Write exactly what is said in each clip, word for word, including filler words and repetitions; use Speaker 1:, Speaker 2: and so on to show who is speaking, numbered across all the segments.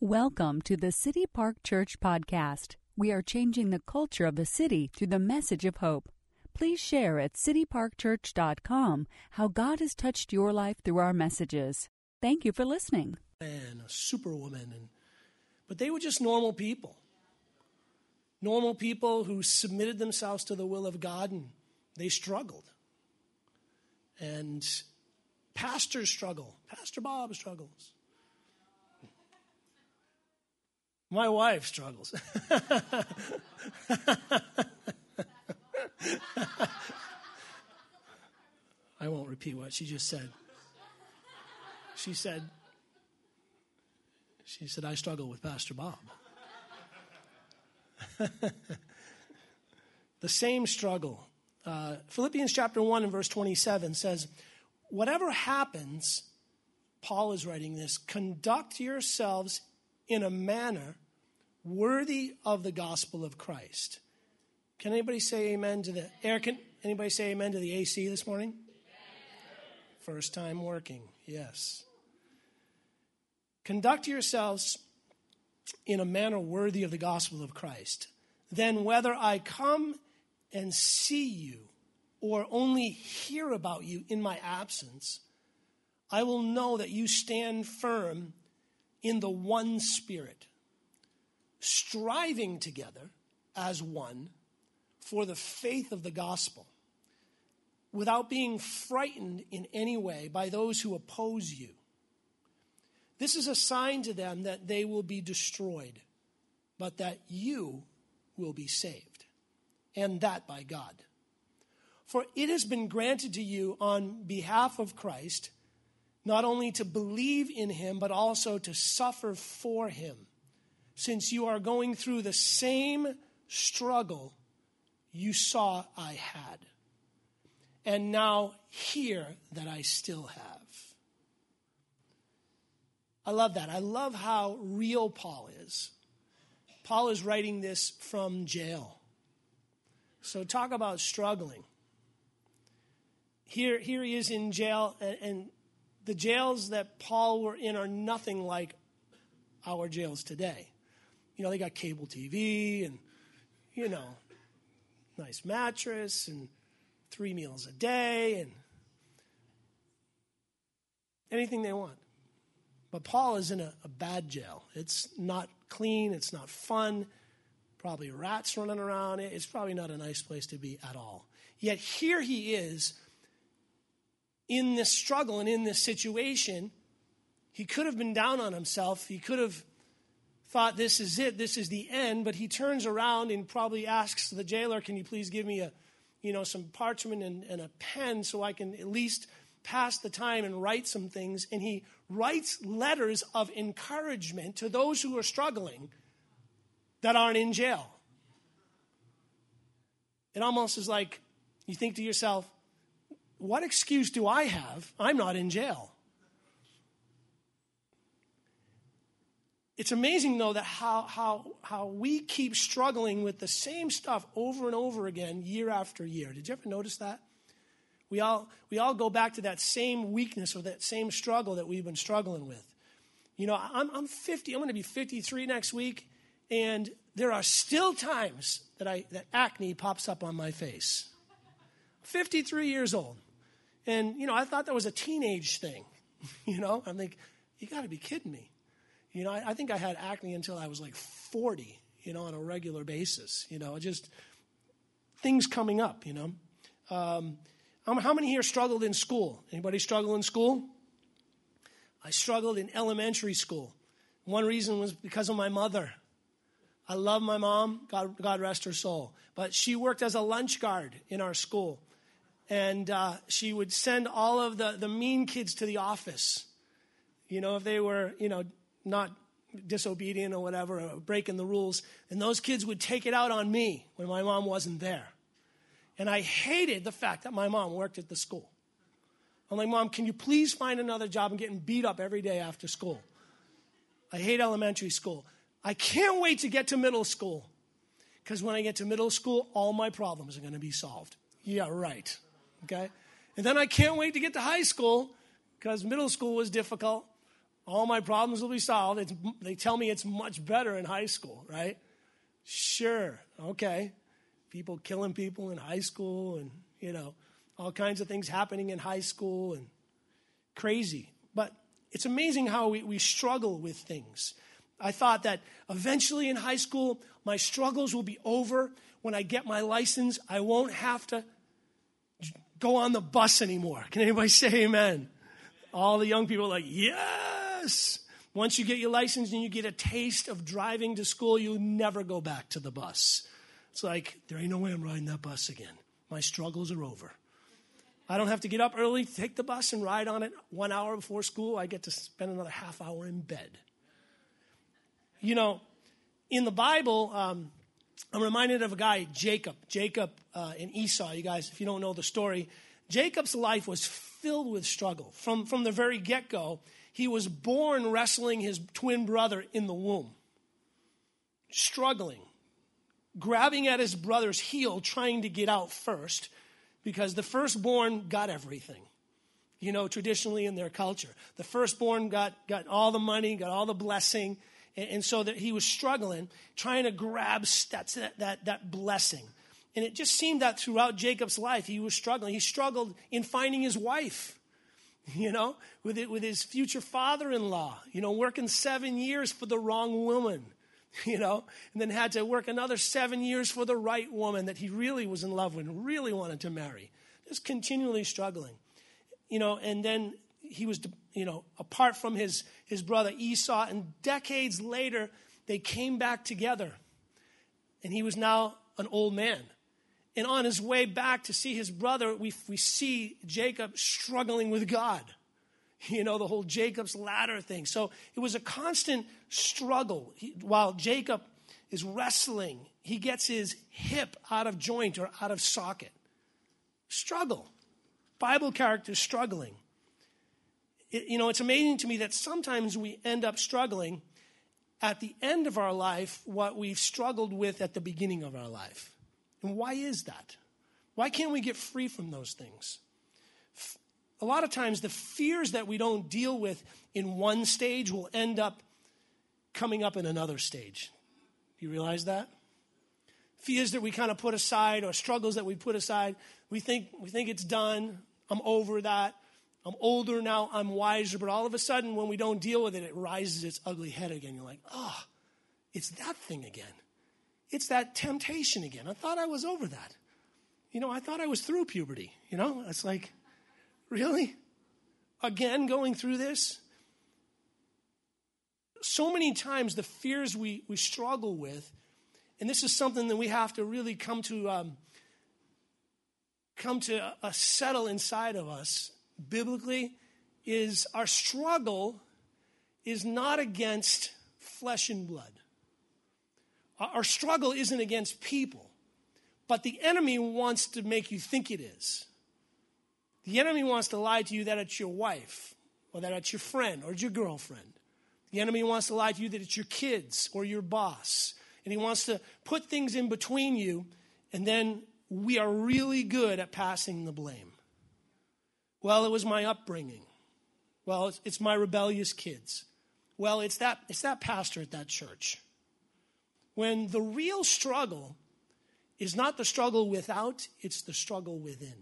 Speaker 1: Welcome to the City Park Church podcast. We are changing the culture of the city through the message of hope. Please share at city park church dot com how God has touched your life through our messages. Thank you for listening.
Speaker 2: And a superwoman, and but they were just normal people. Normal people who submitted themselves to the will of God, and they struggled. And pastors struggle. Pastor Bob struggles. My wife struggles. I won't repeat what she just said. She said, she said, I struggle with Pastor Bob. The same struggle. Uh, Philippians chapter one and verse twenty-seven says, whatever happens, Paul is writing this, conduct yourselves in a manner worthy of the gospel of Christ. Can anybody say amen to the air? Can anybody say amen to the A C this morning? First time working, yes. Conduct yourselves in a manner worthy of the gospel of Christ. Then whether I come and see you or only hear about you in my absence, I will know that you stand firm in the one Spirit, striving together as one for the faith of the gospel, without being frightened in any way by those who oppose you. This is a sign to them that they will be destroyed, but that you will be saved, and that by God. For it has been granted to you on behalf of Christ, not only to believe in him, but also to suffer for him, since you are going through the same struggle you saw I had, and now hear that I still have. I love that. I love how real Paul is. Paul is writing this from jail. So talk about struggling. Here, here he is in jail, and, and the jails that Paul were in are nothing like our jails today. You know, they got cable T V and, you know, nice mattress and three meals a day and anything they want. But Paul is in a, a bad jail. It's not clean. It's not fun. Probably rats running around. It's probably not a nice place to be at all. Yet here he is in this struggle and in this situation. He could have been down on himself. He could have thought this is it, this is the end, but he turns around and probably asks the jailer, can you please give me a, you know, some parchment and, and a pen so I can at least pass the time and write some things. And he writes letters of encouragement to those who are struggling that aren't in jail. It almost is like you think to yourself, what excuse do I have? I'm not in jail. It's amazing, though, that how, how, how we keep struggling with the same stuff over and over again, year after year. Did you ever notice that? We all, we all go back to that same weakness or that same struggle that we've been struggling with. You know, I'm, I'm fifty. I'm going to be fifty-three next week, and there are still times that I that acne pops up on my face. fifty-three years old. And, you know, I thought that was a teenage thing. You know, I'm like, you got to be kidding me. You know, I, I think I had acne until I was like forty, you know, on a regular basis. You know, just things coming up, you know. Um, how many here struggled in school? Anybody struggle in school? I struggled in elementary school. One reason was because of my mother. I love my mom, God, God rest her soul. But she worked as a lunch guard in our school. And uh, she would send all of the, the mean kids to the office. You know, if they were, you know, not disobedient or whatever, or breaking the rules. And those kids would take it out on me when my mom wasn't there. And I hated the fact that my mom worked at the school. I'm like, Mom, can you please find another job? I'm getting beat up every day after school. I hate elementary school. I can't wait to get to middle school. Because when I get to middle school, all my problems are going to be solved. Yeah, right. Okay? And then I can't wait to get to high school because middle school was difficult. All my problems will be solved. It's, they tell me it's much better in high school, right? Sure, okay. People killing people in high school and, you know, all kinds of things happening in high school and crazy. But it's amazing how we, we struggle with things. I thought that eventually in high school, my struggles will be over. When I get my license, I won't have to go on the bus anymore. Can anybody say amen? All the young people are like, yes. Once you get your license and you get a taste of driving to school, you'll never go back to the bus. It's like, there ain't no way I'm riding that bus again. My struggles are over. I don't have to get up early, take the bus, and ride on it one hour before school. I get to spend another half hour in bed. You know, in the Bible, um, I'm reminded of a guy, Jacob. Jacob uh, and Esau, you guys, if you don't know the story. Jacob's life was filled with struggle. From, from the very get-go, he was born wrestling his twin brother in the womb. Struggling. Grabbing at his brother's heel, trying to get out first. Because the firstborn got everything. You know, traditionally in their culture. The firstborn got, got all the money, got all the blessing. And, and so that he was struggling, trying to grab that, that, that blessing. And it just seemed that throughout Jacob's life, he was struggling. He struggled in finding his wife, you know, with it, with his future father-in-law, you know, working seven years for the wrong woman, you know, and then had to work another seven years for the right woman that he really was in love with and really wanted to marry. Just continually struggling, you know, and then he was, you know, apart from his, his brother Esau, and decades later, they came back together, and he was now an old man. And on his way back to see his brother, we, we see Jacob struggling with God. You know, the whole Jacob's ladder thing. So it was a constant struggle. He, while Jacob is wrestling, he gets his hip out of joint or out of socket. Struggle. Bible characters struggling. It, you know, it's amazing to me that sometimes we end up struggling at the end of our life what we've struggled with at the beginning of our life. And why is that? Why can't we get free from those things? A lot of times the fears that we don't deal with in one stage will end up coming up in another stage. Do you realize that? Fears that we kind of put aside or struggles that we put aside, we think we think it's done. I'm over that. I'm older now. I'm wiser. But all of a sudden, when we don't deal with it, it rises its ugly head again. You're like, oh, it's that thing again. It's that temptation again. I thought I was over that. You know, I thought I was through puberty. You know, it's like, really? Again, going through this? So many times the fears we, we struggle with, and this is something that we have to really come to um, come to a, a settle inside of us biblically, is our struggle is not against flesh and blood. Our struggle isn't against people, but the enemy wants to make you think it is. The enemy wants to lie to you that it's your wife, or that it's your friend, or it's your girlfriend. The enemy wants to lie to you that it's your kids or your boss. And he wants to put things in between you, and then we are really good at passing the blame. Well, it was my upbringing. Well, it's, it's my rebellious kids. Well, it's that, it's that pastor at that church. When the real struggle is not the struggle without, it's the struggle within.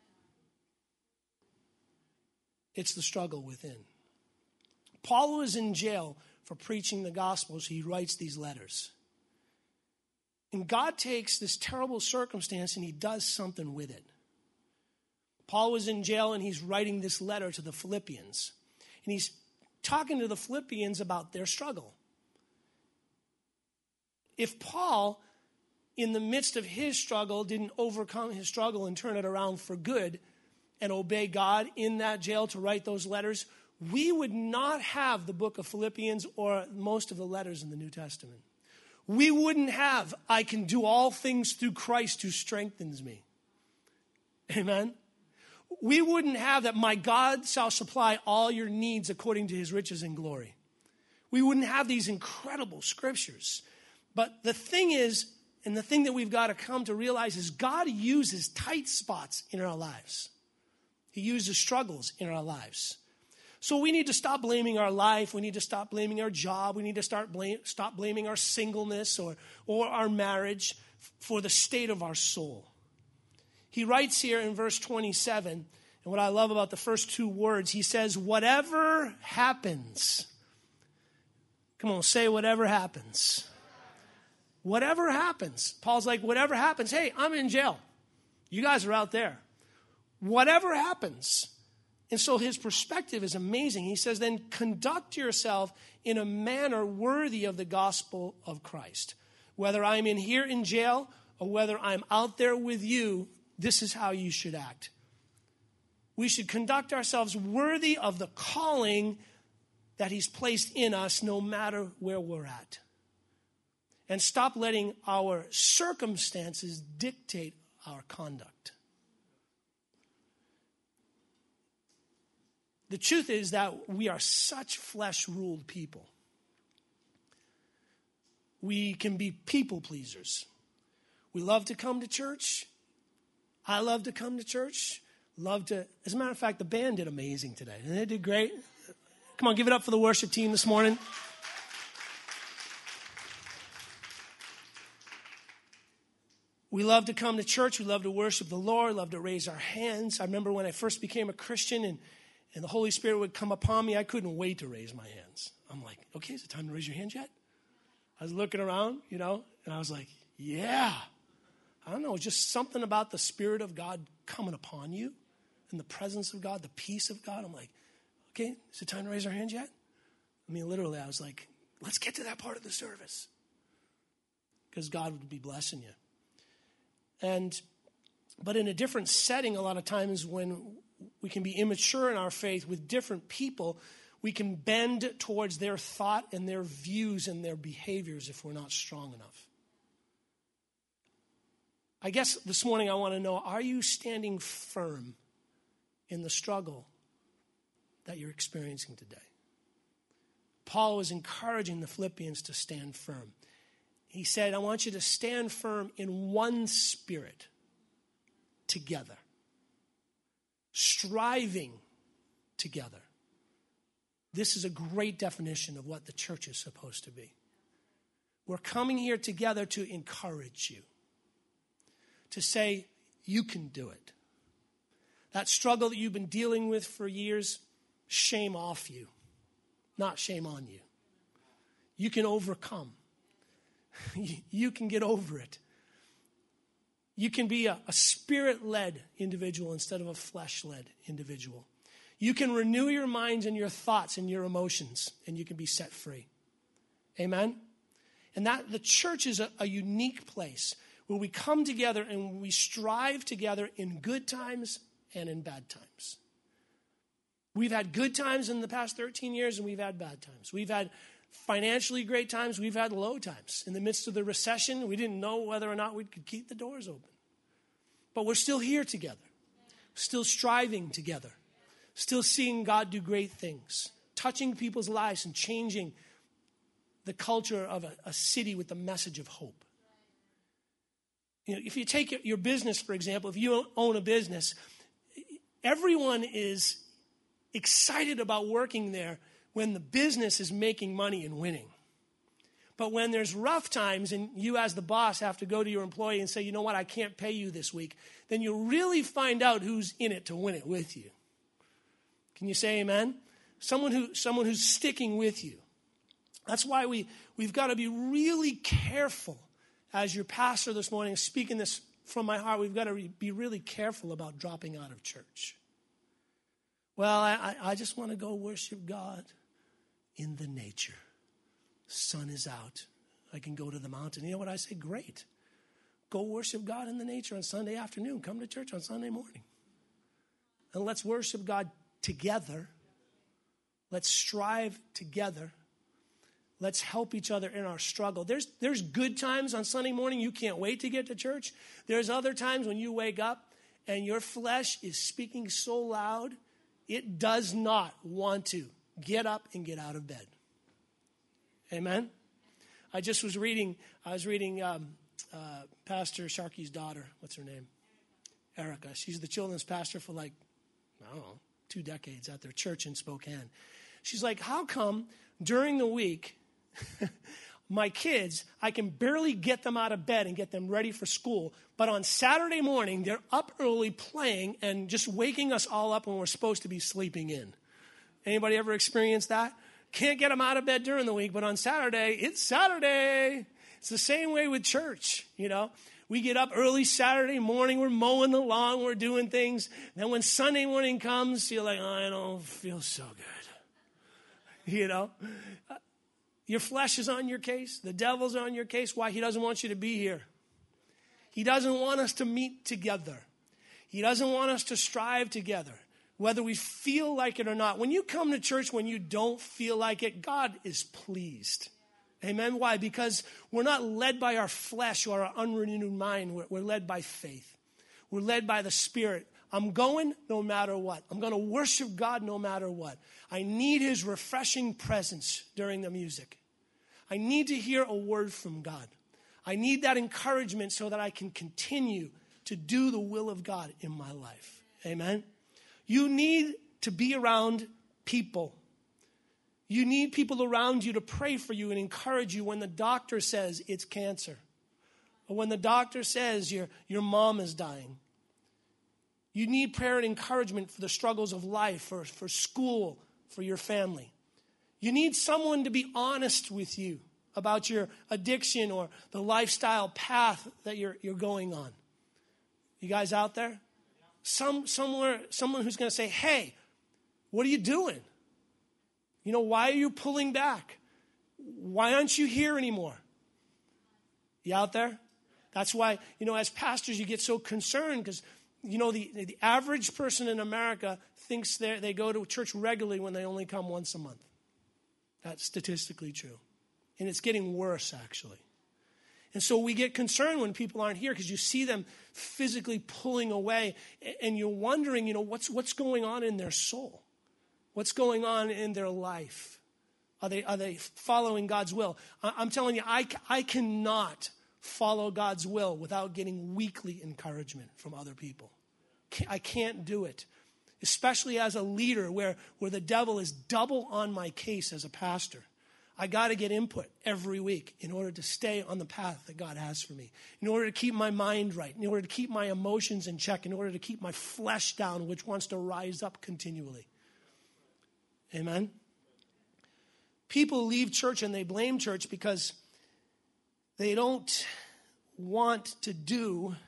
Speaker 2: It's the struggle within. Paul was in jail for preaching the gospel, so he writes these letters. And God takes this terrible circumstance and he does something with it. Paul was in jail and he's writing this letter to the Philippians. And he's talking to the Philippians about their struggle. If Paul, in the midst of his struggle, didn't overcome his struggle and turn it around for good and obey God in that jail to write those letters, we would not have the book of Philippians or most of the letters in the New Testament. We wouldn't have, I can do all things through Christ who strengthens me. Amen? We wouldn't have that my God shall supply all your needs according to his riches and glory. We wouldn't have these incredible scriptures. But the thing is, and the thing that we've got to come to realize is God uses tight spots in our lives. He uses struggles in our lives. So we need to stop blaming our life. We need to stop blaming our job. We need to start blame, stop blaming our singleness or, or our marriage for the state of our soul. He writes here in verse twenty-seven, and what I love about the first two words, he says, whatever happens. Come on, say whatever happens. Whatever happens. Paul's like, whatever happens. Hey, I'm in jail. You guys are out there. Whatever happens. And so his perspective is amazing. He says, then conduct yourself in a manner worthy of the gospel of Christ. Whether I'm in here in jail or whether I'm out there with you, this is how you should act. We should conduct ourselves worthy of the calling that he's placed in us no matter where we're at. And stop letting our circumstances dictate our conduct. The truth is that we are such flesh-ruled people. We can be people pleasers. We love to come to church. I love to come to church. Love to, as a matter of fact, the band did amazing today. And they did great. Come on, give it up for the worship team this morning. We love to come to church. We love to worship the Lord. Love to raise our hands. I remember when I first became a Christian and And the Holy Spirit would come upon me, I couldn't wait to raise my hands. I'm like, okay, is it time to raise your hands yet? I was looking around, you know, and I was like, yeah. I don't know, just something about the Spirit of God coming upon you and the presence of God, the peace of God. I'm like, okay, is it time to raise our hands yet? I mean, literally, I was like, let's get to that part of the service. Because God would be blessing you. And, but in a different setting, a lot of times when we can be immature in our faith with different people, we can bend towards their thought and their views and their behaviors if we're not strong enough. I guess this morning I want to know, are you standing firm in the struggle that you're experiencing today? Paul was encouraging the Philippians to stand firm. He said, I want you to stand firm in one spirit together. Striving together. This is a great definition of what the church is supposed to be. We're coming here together to encourage you. To say, you can do it. That struggle that you've been dealing with for years, shame off you. Not shame on you. You can overcome. You can get over it. You can be a, a spirit-led individual instead of a flesh-led individual. You can renew your minds and your thoughts and your emotions, and you can be set free. Amen? And that the church is a, a unique place where we come together and we strive together in good times and in bad times. We've had good times in the past thirteen years, and we've had bad times. We've had financially great times. We've had low times. In the midst of the recession, we didn't know whether or not we could keep the doors open. But we're still here together, still striving together, still seeing God do great things, touching people's lives and changing the culture of a, a city with the message of hope. You know, if you take your business, for example, if you own a business, everyone is excited about working there when the business is making money and winning. But when there's rough times and you as the boss have to go to your employee and say, you know what, I can't pay you this week, then you really find out who's in it to win it with you. Can you say amen? Someone who someone who's sticking with you. That's why we, we've got to be really careful. As your pastor this morning, speaking this from my heart, we've got to re- be really careful about dropping out of church. Well, I, I just want to go worship God in the nature. Sun is out. I can go to the mountain. You know what I say? Great. Go worship God in the nature on Sunday afternoon. Come to church on Sunday morning. And let's worship God together. Let's strive together. Let's help each other in our struggle. There's, there's good times on Sunday morning. You can't wait to get to church. There's other times when you wake up and your flesh is speaking so loud, it does not want to get up and get out of bed. Amen? I just was reading, I was reading um, uh, Pastor Sharkey's daughter. What's her name? Erica. She's the children's pastor for like, I don't know, two decades at their church in Spokane. She's like, how come during the week, my kids, I can barely get them out of bed and get them ready for school, but on Saturday morning, they're up early playing and just waking us all up when we're supposed to be sleeping in. Anybody ever experienced that? Can't get them out of bed during the week, but on Saturday, it's Saturday. It's the same way with church, you know. We get up early Saturday morning, we're mowing the lawn, we're doing things. Then when Sunday morning comes, you're like, oh, I don't feel so good. You know, your flesh is on your case. The devil's on your case. Why? He doesn't want you to be here. He doesn't want us to meet together. He doesn't want us to strive together, whether we feel like it or not. When you come to church when you don't feel like it, God is pleased. Amen. Why? Because we're not led by our flesh or our unrenewed mind. We're, we're led by faith. We're led by the Spirit. I'm going no matter what. I'm going to worship God no matter what. I need his refreshing presence during the music. I need to hear a word from God. I need that encouragement so that I can continue to do the will of God in my life. Amen. You need to be around people. You need people around you to pray for you and encourage you when the doctor says it's cancer. Or when the doctor says your, your mom is dying. You need prayer and encouragement for the struggles of life, for, for school, for your family. You need someone to be honest with you about your addiction or the lifestyle path that you're, you're going on. You guys out there? Some, somewhere, someone who's going to say, hey, what are you doing? You know, why are you pulling back? Why aren't you here anymore? You out there? That's why, you know, as pastors, you get so concerned because, you know, the, the average person in America thinks they go to church regularly when they only come once a month. That's statistically true. And it's getting worse, actually. And so we get concerned when people aren't here because you see them physically pulling away and you're wondering, you know, what's what's going on in their soul? What's going on in their life? Are they are they following God's will? I'm telling you, I, I cannot follow God's will without getting weekly encouragement from other people. I can't do it, especially as a leader where, where the devil is double on my case as a pastor. I got to get input every week in order to stay on the path that God has for me, in order to keep my mind right, in order to keep my emotions in check, in order to keep my flesh down, which wants to rise up continually. Amen? People leave church and they blame church because they don't want to do,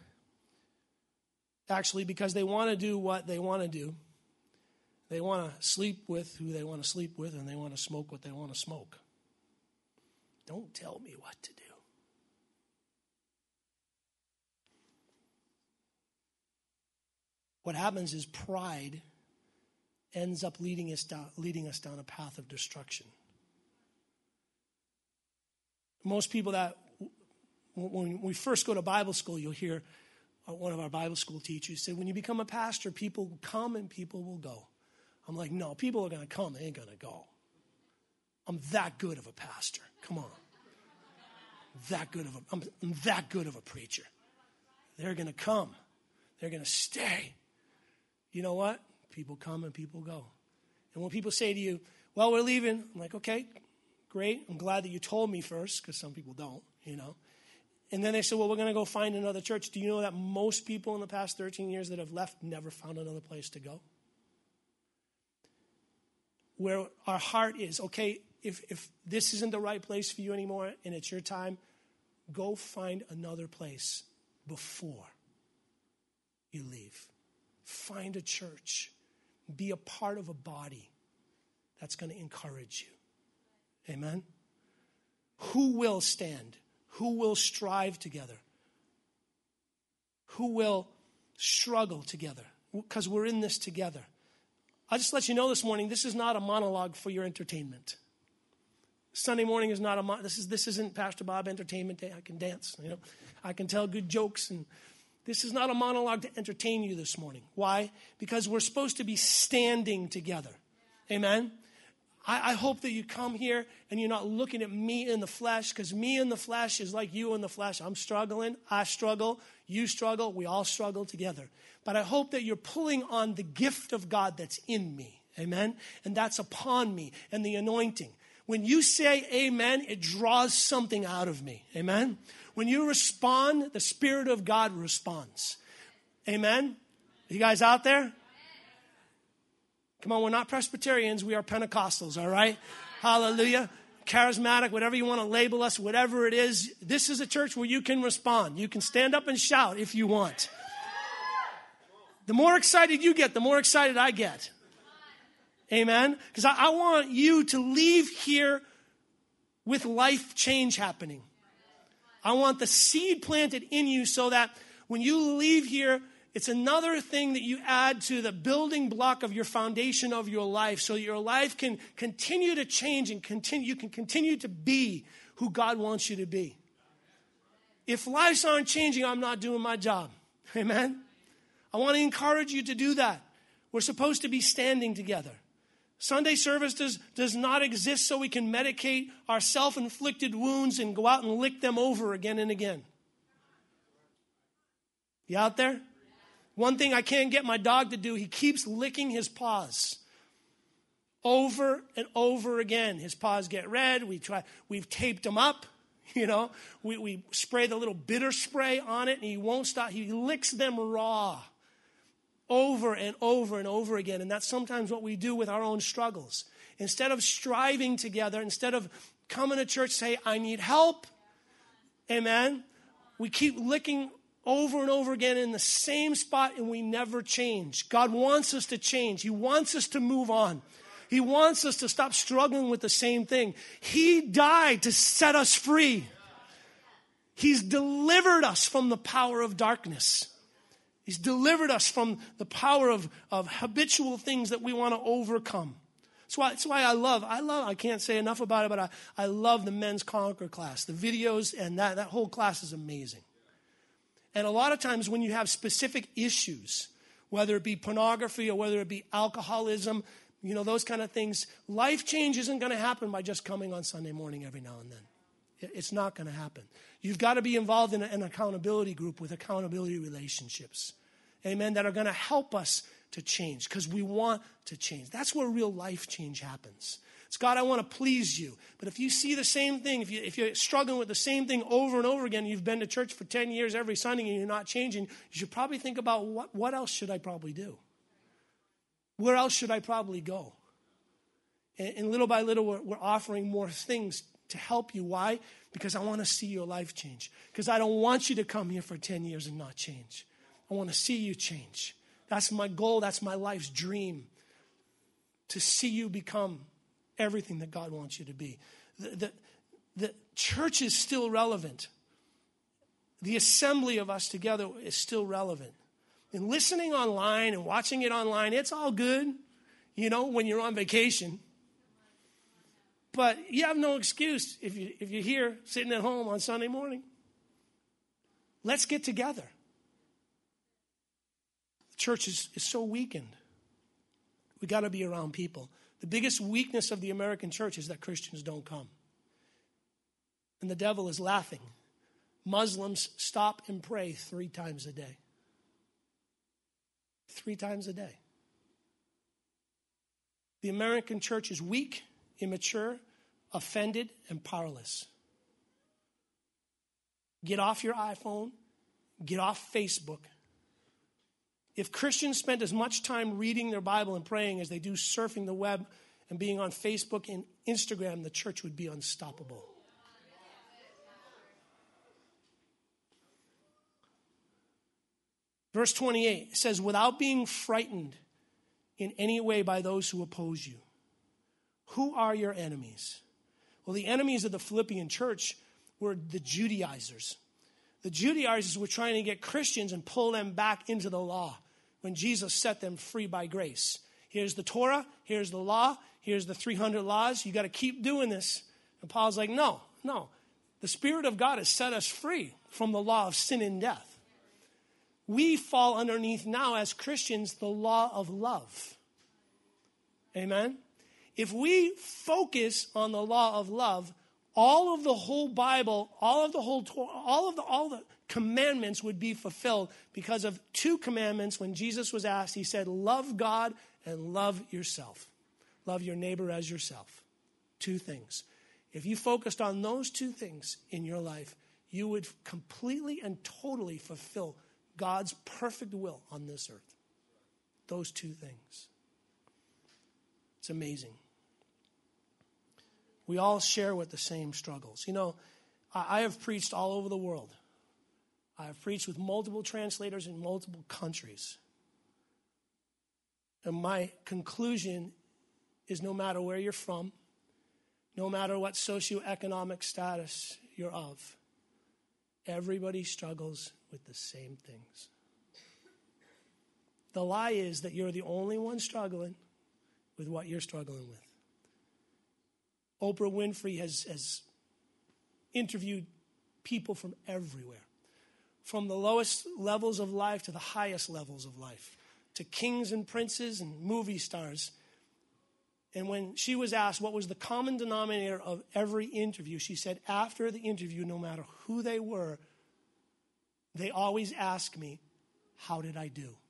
Speaker 2: actually because they want to do what they want to do. They want to sleep with who they want to sleep with and they want to smoke what they want to smoke. Don't tell me what to do. What happens is pride ends up leading us down, leading us down a path of destruction. Most people that, when we first go to Bible school, you'll hear one of our Bible school teachers say, when you become a pastor, people come and people will go. I'm like, no, people are going to come, they ain't going to go. I'm that good of a pastor. Come on. That good of a, I'm, I'm that good of a preacher. They're going to come. They're going to stay. You know what? People come and people go. And when people say to you, well, we're leaving, I'm like, okay, great. I'm glad that you told me first, because some people don't, you know. And then they say, well, we're going to go find another church. Do you know that most people in the past thirteen years that have left never found another place to go? Where our heart is, okay, if, if this isn't the right place for you anymore and it's your time, go find another place before you leave. Find a church. Be a part of a body that's going to encourage you. Amen? Who will stand? Who will strive together? Who will struggle together? Because we're in this together. I'll just let you know this morning, this is not a monologue for your entertainment. Sunday morning is not a mon- this is this isn't Pastor Bob Entertainment Day. I can dance, you know. I can tell good jokes, and this is not a monologue to entertain you this morning. Why? Because we're supposed to be standing together. Amen. I, I hope that you come here and you're not looking at me in the flesh, because me in the flesh is like you in the flesh. I'm struggling. I struggle. You struggle. We all struggle together. But I hope that you're pulling on the gift of God that's in me. Amen? And that's upon me, and the anointing. When you say amen, it draws something out of me. Amen? When you respond, the Spirit of God responds. Amen? You guys out there? Come on, we're not Presbyterians. We are Pentecostals, all right? Hallelujah. Charismatic, whatever you want to label us, whatever it is. This is a church where you can respond. You can stand up and shout if you want. The more excited you get, the more excited I get. Amen? Because I, I want you to leave here with life change happening. I want the seed planted in you so that when you leave here, it's another thing that you add to the building block of your foundation of your life, so your life can continue to change and continue. You can continue to be who God wants you to be. If lives aren't changing, I'm not doing my job. Amen? I want to encourage you to do that. We're supposed to be standing together. Sunday service does, does not exist so we can medicate our self-inflicted wounds and go out and lick them over again and again. You out there? One thing I can't get my dog to do, he keeps licking his paws over and over again. His paws get red. We try, we've taped them up. You know, we, we spray the little bitter spray on it, and he won't stop. He licks them raw over and over and over again. And that's sometimes what we do with our own struggles. Instead of striving together, instead of coming to church, say, I need help. Amen. We keep licking over and over again in the same spot, and we never change. God wants us to change. He wants us to move on. He wants us to stop struggling with the same thing. He died to set us free. He's delivered us from the power of darkness. He's delivered us from the power of, of habitual things that we want to overcome. That's why, that's why I love, I love, I can't say enough about it, but I, I love the Men's Conquer class. The videos and that, that whole class is amazing. And a lot of times when you have specific issues, whether it be pornography or whether it be alcoholism, you know, those kind of things, life change isn't going to happen by just coming on Sunday morning every now and then. It's not going to happen. You've got to be involved in an accountability group with accountability relationships. Amen, that are going to help us to change because we want to change. That's where real life change happens. It's, God, I want to please you. But if you see the same thing, if, you, if you're struggling with the same thing over and over again, you've been to church for ten years every Sunday and you're not changing, you should probably think about what, what else should I probably do? Where else should I probably go? And, and little by little, we're, we're offering more things to help you. Why? Because I want to see your life change. Because I don't want you to come here for ten years and not change. I want to see you change. That's my goal. That's my life's dream. To see you become everything that God wants you to be. The, the, the church is still relevant. The assembly of us together is still relevant. And listening online and watching it online, it's all good, you know, when you're on vacation. But you have no excuse if, you, if you're here sitting at home on Sunday morning. Let's get together. Church is, is so weakened. We got to be around people. The biggest weakness of the American church is that Christians don't come. And the devil is laughing. Muslims stop and pray three times a day. Three times a day. The American church is weak, immature, offended, and powerless. Get off your iPhone. Get off Facebook. If Christians spent as much time reading their Bible and praying as they do surfing the web and being on Facebook and Instagram, the church would be unstoppable. Verse twenty-eight says, without being frightened in any way by those who oppose you. Who are your enemies? Well, the enemies of the Philippian church were the Judaizers. The Judaizers were trying to get Christians and pull them back into the law when Jesus set them free by grace. Here's the Torah, here's the law, here's the three hundred laws. You got to keep doing this. And Paul's like, no, no. The Spirit of God has set us free from the law of sin and death. We fall underneath now as Christians the law of love. Amen? If we focus on the law of love, all of the whole Bible, all of the whole Torah, all of the all the commandments would be fulfilled because of two commandments. When Jesus was asked, he said, love God and love yourself. Love your neighbor as yourself. Two things. If you focused on those two things in your life, you would completely and totally fulfill God's perfect will on this earth. Those two things. It's amazing. We all share with the same struggles. You know, I have preached all over the world. I have preached with multiple translators in multiple countries. And my conclusion is no matter where you're from, no matter what socioeconomic status you're of, everybody struggles with the same things. The lie is that you're the only one struggling with what you're struggling with. Oprah Winfrey has, has interviewed people from everywhere, from the lowest levels of life to the highest levels of life, to kings and princes and movie stars. And when she was asked what was the common denominator of every interview, she said, after the interview, no matter who they were, they always ask me, how did I do?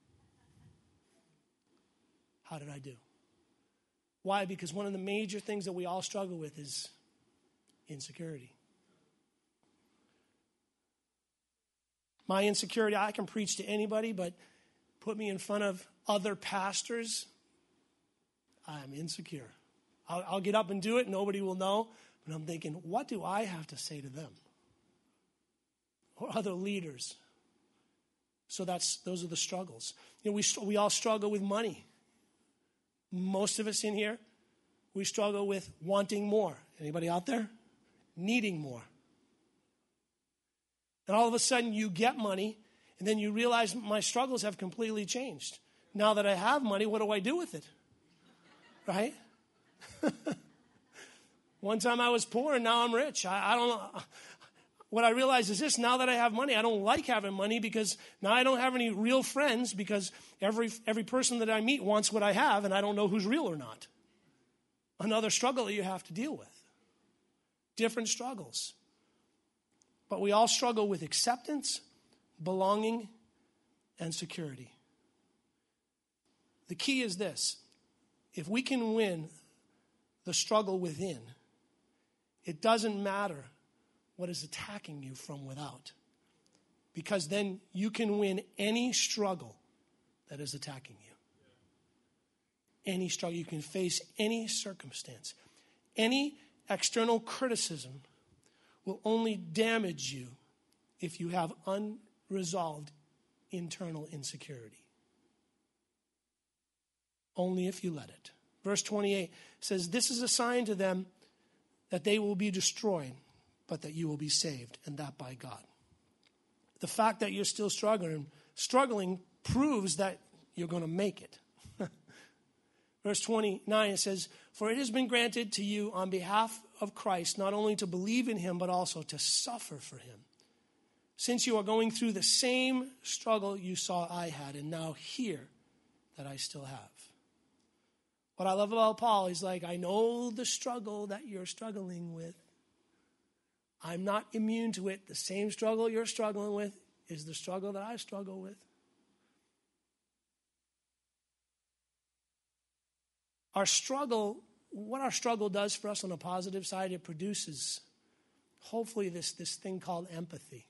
Speaker 2: How did I do? Why? Because one of the major things that we all struggle with is insecurity. My insecurity, I can preach to anybody, but put me in front of other pastors, I'm insecure. I'll, I'll get up and do it, nobody will know, but I'm thinking, what do I have to say to them? Or other leaders. So that's those are the struggles. You know, we we all struggle with money. Most of us in here, we struggle with wanting more. Anybody out there? Needing more. And all of a sudden you get money, and then you realize my struggles have completely changed. Now that I have money, what do I do with it? Right? One time I was poor, and now I'm rich. I, I don't know. What I realize is this: now that I have money, I don't like having money because now I don't have any real friends because every every person that I meet wants what I have, and I don't know who's real or not. Another struggle that you have to deal with. Different struggles. But we all struggle with acceptance, belonging, and security. The key is this: if we can win the struggle within, it doesn't matter what is attacking you from without. Because then you can win any struggle that is attacking you. Any struggle. You can face any circumstance. Any external criticism will only damage you if you have unresolved internal insecurity. Only if you let it. Verse twenty-eight says, this is a sign to them that they will be destroyed, but that you will be saved, and that by God. The fact that you're still struggling, struggling proves that you're going to make it. Verse twenty-nine, it says, for it has been granted to you on behalf of Christ, not only to believe in him, but also to suffer for him. Since you are going through the same struggle you saw I had, and now hear that I still have. What I love about Paul, he's like, I know the struggle that you're struggling with. I'm not immune to it. The same struggle you're struggling with is the struggle that I struggle with. Our struggle, what our struggle does for us on the positive side, it produces, hopefully, this, this thing called empathy.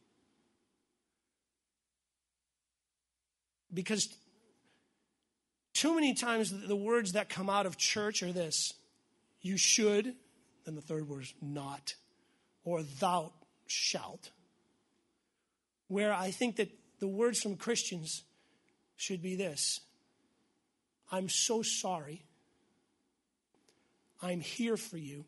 Speaker 2: Because too many times the words that come out of church are this: you should, then the third word is not, or thou shalt. Where I think that the words from Christians should be this: I'm so sorry. I'm here for you.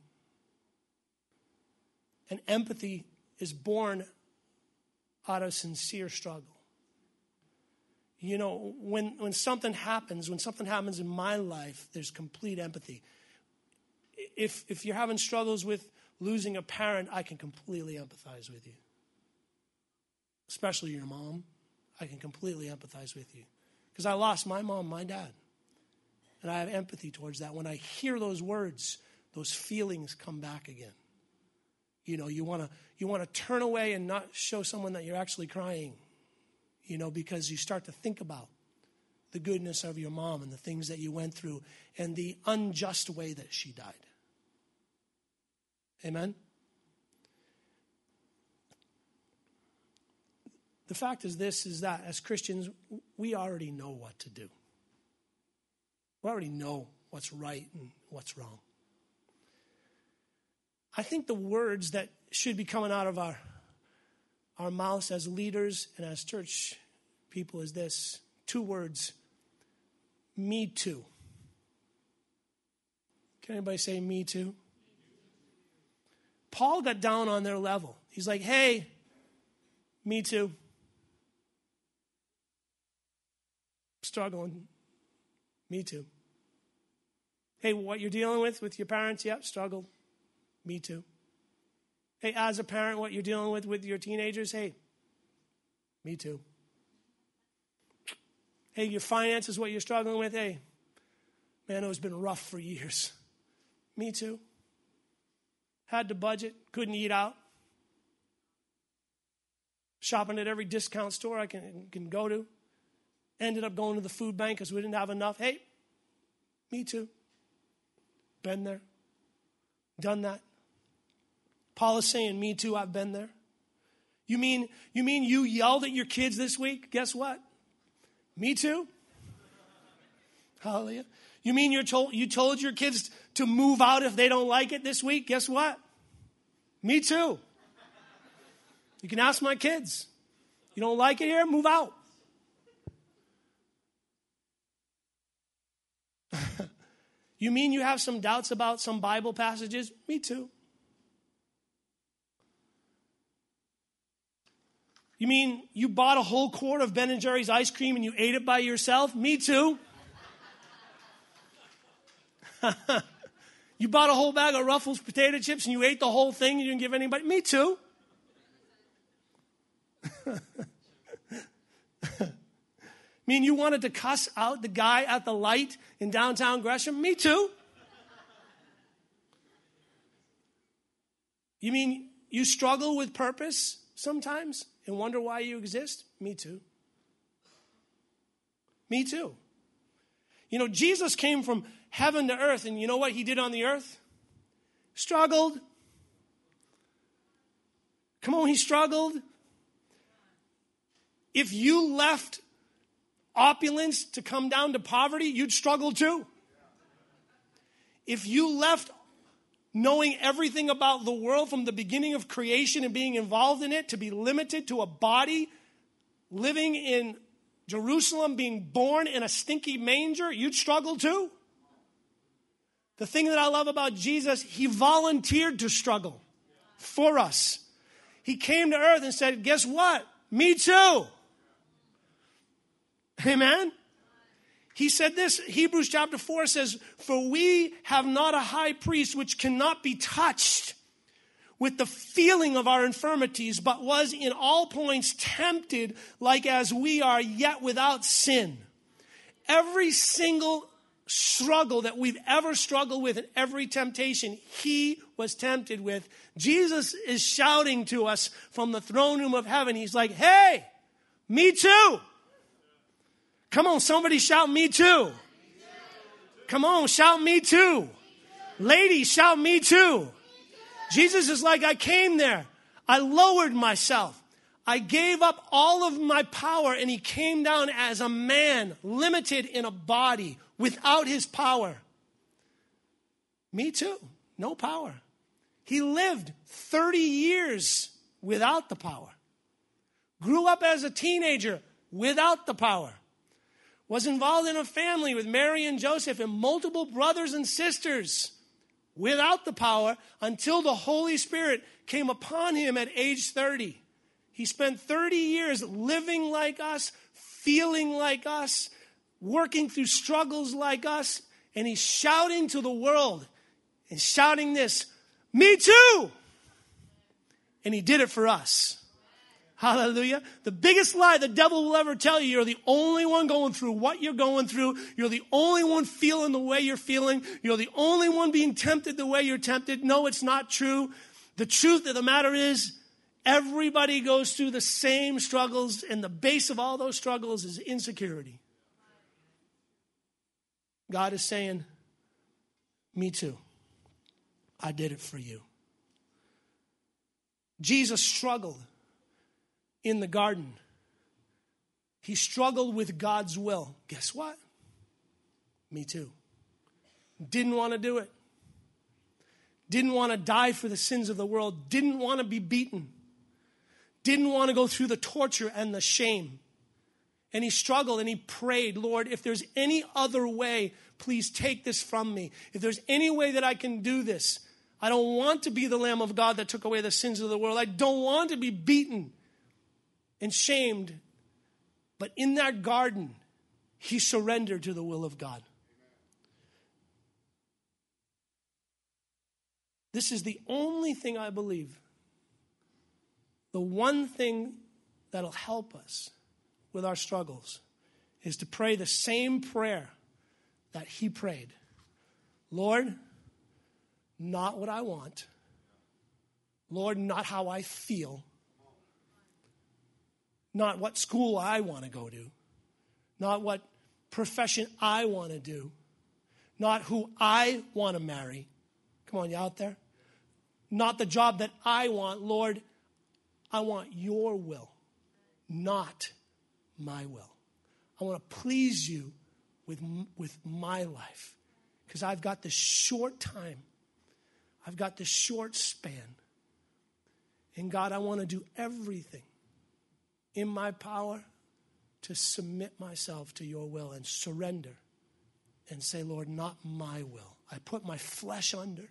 Speaker 2: And empathy is born out of sincere struggle. You know, when, when something happens, when something happens in my life, there's complete empathy. If, if you're having struggles with losing a parent, I can completely empathize with you. Especially your mom. I can completely empathize with you. Because I lost my mom, my dad. And I have empathy towards that. When I hear those words, those feelings come back again. You know, you want to you want to turn away and not show someone that you're actually crying, you know, because you start to think about the goodness of your mom and the things that you went through and the unjust way that she died. Amen? The fact is this, is that as Christians, we already know what to do. We already know what's right and what's wrong. I think the words that should be coming out of our, our mouths as leaders and as church people is this. Two words. Me too. Can anybody say me too? Paul got down on their level. He's like, hey, me too. Struggling. Me too. Hey, what you're dealing with with your parents? Yep, struggled. Me too. Hey, as a parent, what you're dealing with with your teenagers? Hey, me too. Hey, your finances, what you're struggling with? Hey, man, it's been rough for years. Me too. Had to budget, couldn't eat out. Shopping at every discount store I can, can go to. Ended up going to the food bank because we didn't have enough. Hey, me too. Been there. Done that. Paul is saying, me too, I've been there. You mean, you mean you yelled at your kids this week? Guess what? Me too. Hallelujah. You mean you told you told your kids to move out if they don't like it this week? Guess what? Me too. You can ask my kids. You don't like it here? Move out. You mean you have some doubts about some Bible passages? Me too. You mean you bought a whole quart of Ben and Jerry's ice cream and you ate it by yourself? Me too. You bought a whole bag of Ruffles potato chips and you ate the whole thing and you didn't give anybody? Me too. I mean, you wanted to cuss out the guy at the light in downtown Gresham? Me too. You mean you struggle with purpose sometimes and wonder why you exist? Me too. Me too. You know, Jesus came from heaven to earth, and you know what he did on the earth? Struggled. Come on, he struggled. If you left opulence to come down to poverty, you'd struggle too. If you left knowing everything about the world from the beginning of creation and being involved in it to be limited to a body living in Jerusalem, being born in a stinky manger, you'd struggle too. The thing that I love about Jesus, he volunteered to struggle for us. He came to earth and said, guess what? Me too. Amen? He said this, Hebrews chapter four says, for we have not a high priest which cannot be touched with the feeling of our infirmities, but was in all points tempted like as we are, yet without sin. Every single struggle that we've ever struggled with and every temptation he was tempted with. Jesus is shouting to us from the throne room of heaven. He's like, hey, me too. Come on, somebody shout me too. Come on, shout me too. Ladies, shout me too. Jesus is like, I came there. I lowered myself. I gave up all of my power, and he came down as a man, limited in a body, without his power. Me too. No power. He lived thirty years without the power. Grew up as a teenager without the power. Was involved in a family with Mary and Joseph and multiple brothers and sisters without the power until the Holy Spirit came upon him at age thirty. He spent thirty years living like us, feeling like us, working through struggles like us, and he's shouting to the world and shouting this, me too! And he did it for us. Hallelujah. The biggest lie the devil will ever tell you, you're the only one going through what you're going through. You're the only one feeling the way you're feeling. You're the only one being tempted the way you're tempted. No, it's not true. The truth of the matter is, everybody goes through the same struggles, and the base of all those struggles is insecurity. God is saying, me too. I did it for you. Jesus struggled in the garden. He struggled with God's will. Guess what? Me too. Didn't want to do it. Didn't want to die for the sins of the world. Didn't want to be beaten. Didn't want to go through the torture and the shame. And he struggled and he prayed, Lord, if there's any other way, please take this from me. If there's any way that I can do this, I don't want to be the Lamb of God that took away the sins of the world. I don't want to be beaten and shamed. But in that garden, he surrendered to the will of God. This is the only thing I believe, the one thing that'll help us with our struggles is to pray the same prayer that he prayed. Lord, not what I want. Lord, not how I feel. Not what school I want to go to. Not what profession I want to do. Not who I want to marry. Come on, you out there? Not the job that I want. Lord, I want your will, not my will. I want to please you with, with my life, because I've got this short time. I've got this short span. And God, I want to do everything in my power to submit myself to your will and surrender and say, Lord, not my will. I put my flesh under.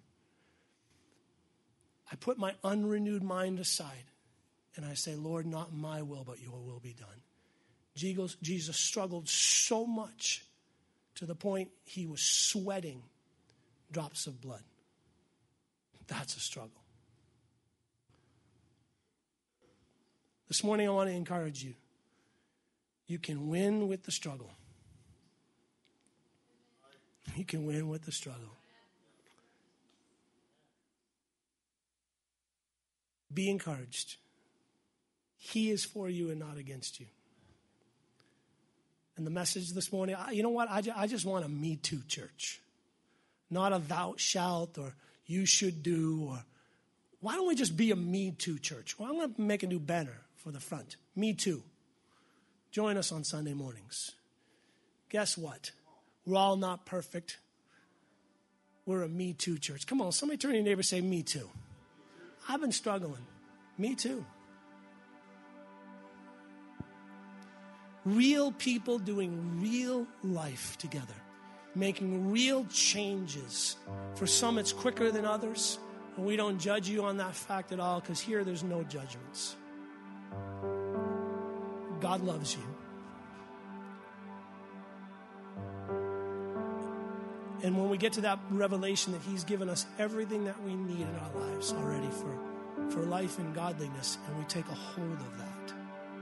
Speaker 2: I put my unrenewed mind aside. And I say, Lord, not my will, but your will be done. Jesus, Jesus struggled so much to the point he was sweating drops of blood. That's a struggle. This morning I want to encourage you. You can win with the struggle. You can win with the struggle. Be encouraged. He is for you and not against you. And the message this morning, you know what? I just, I just want a me too church. Not a thou shalt or you should do. Or why don't we just be a me too church? Well, I'm going to make a new banner for the front. Me too. Join us on Sunday mornings. Guess what? We're all not perfect. We're a me too church. Come on, somebody turn to your neighbor and say, me too. I've been struggling. Me too. Real people doing real life together. Making real changes. For some, it's quicker than others. And we don't judge you on that fact at all, because here there's no judgments. God loves you. And when we get to that revelation that he's given us everything that we need in our lives already for, for life and godliness, and we take a hold of that,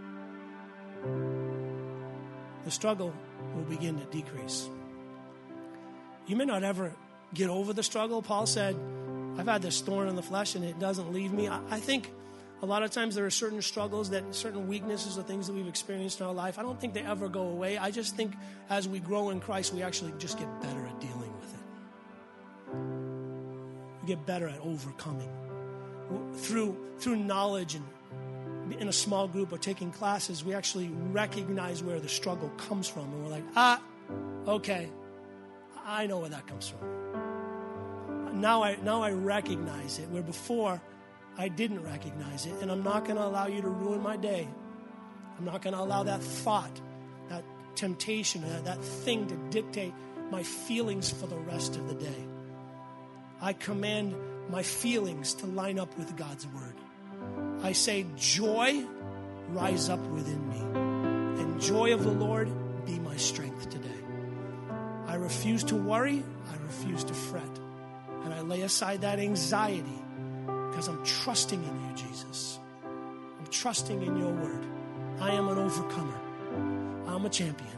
Speaker 2: the struggle will begin to decrease. You may not ever get over the struggle. Paul said, I've had this thorn in the flesh and it doesn't leave me. I, I think a lot of times there are certain struggles, that certain weaknesses or things that we've experienced in our life, I don't think they ever go away. I just think as we grow in Christ, we actually just get better at dealing with it. We get better at overcoming. Through, through knowledge and in a small group or taking classes, we actually recognize where the struggle comes from. And we're like, ah, okay, I know where that comes from. Now I, now I recognize it, where before I didn't recognize it. And I'm not going to allow you to ruin my day. I'm not going to allow that thought, that temptation, that, that thing to dictate my feelings for the rest of the day. I command my feelings to line up with God's word. I say, joy, rise up within me. And joy of the Lord be my strength today. I refuse to worry. I refuse to fret. And I lay aside that anxiety, because I'm trusting in you, Jesus. I'm trusting in your word. I am an overcomer. I'm a champion.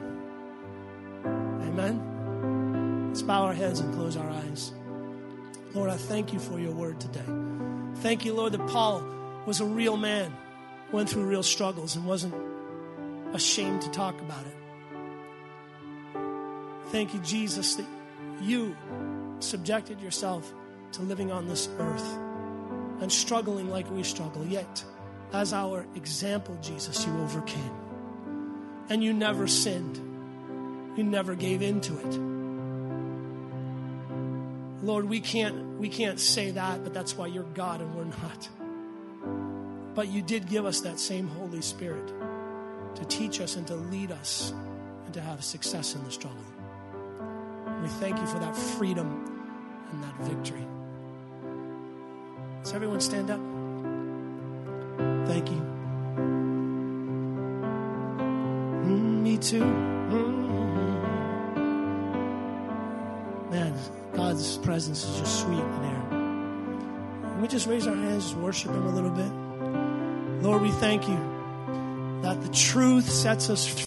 Speaker 2: Amen. Let's bow our heads and close our eyes. Lord, I thank you for your word today. Thank you, Lord, that Paul was a real man, went through real struggles and wasn't ashamed to talk about it. Thank you, Jesus, that you subjected yourself to living on this earth and struggling like we struggle. Yet, as our example, Jesus, you overcame. And you never sinned. You never gave into it. Lord, we can't, we can't say that, but that's why you're God and we're not. But you did give us that same Holy Spirit to teach us and to lead us and to have success in the struggle. We thank you for that freedom and that victory. Does everyone stand up? Thank you. Mm, me too. Mm-hmm. Man, God's presence is just sweet in here. Can we just raise our hands, just worship him a little bit? Lord, we thank you that the truth sets us free.